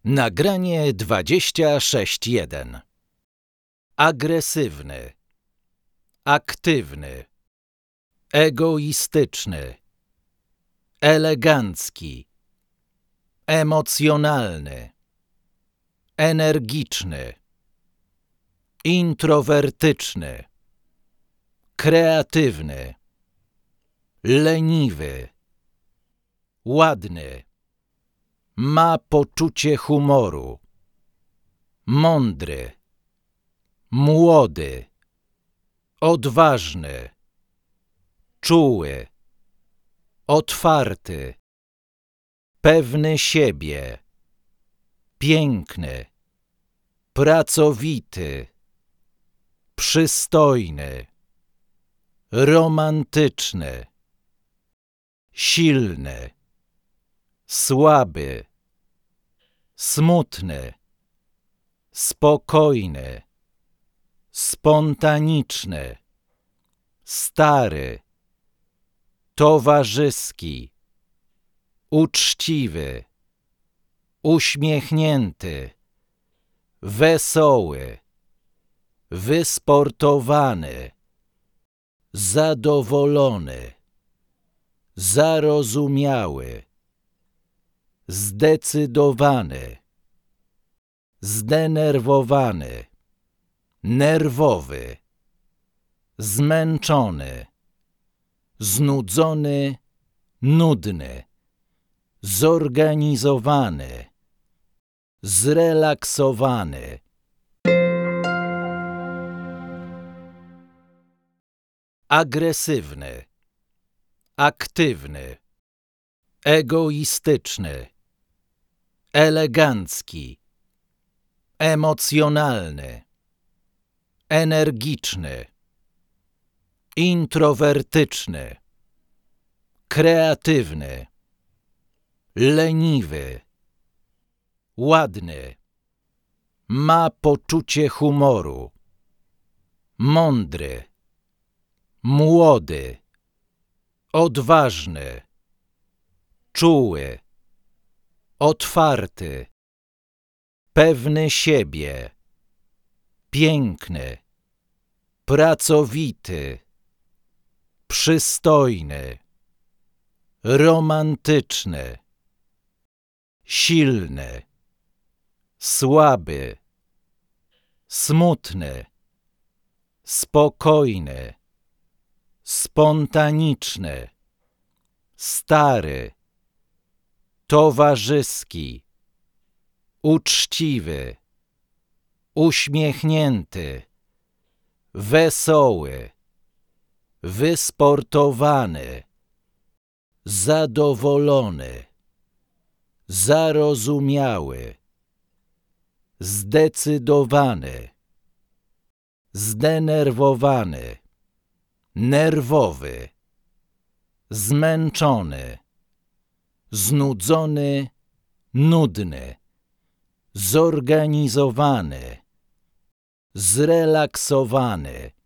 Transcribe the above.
Nagranie 26.1. Agresywny, aktywny, egoistyczny, elegancki, emocjonalny, energiczny, introwertyczny, kreatywny, leniwy, ładny, ma poczucie humoru, mądry, młody, odważny, czuły, otwarty, pewny siebie, piękny, pracowity, przystojny, romantyczny, silny, słaby, smutny, spokojny, spontaniczny, stary, towarzyski, uczciwy, uśmiechnięty, wesoły, wysportowany, zadowolony, zarozumiały, zdecydowany, zdenerwowany, nerwowy, zmęczony, znudzony, nudny, zorganizowany, zrelaksowany. Agresywny, aktywny, egoistyczny, elegancki, emocjonalny, energiczny, introwertyczny, kreatywny, leniwy, ładny, ma poczucie humoru, mądry, młody, odważny, czuły, otwarty, pewny siebie, piękny, pracowity, przystojny, romantyczny, silny, słaby, smutny, spokojny, spontaniczny, stary, towarzyski, uczciwy, uśmiechnięty, wesoły, wysportowany, zadowolony, zarozumiały, zdecydowany, zdenerwowany, nerwowy, zmęczony, znudzony, nudny, zorganizowany, zrelaksowany.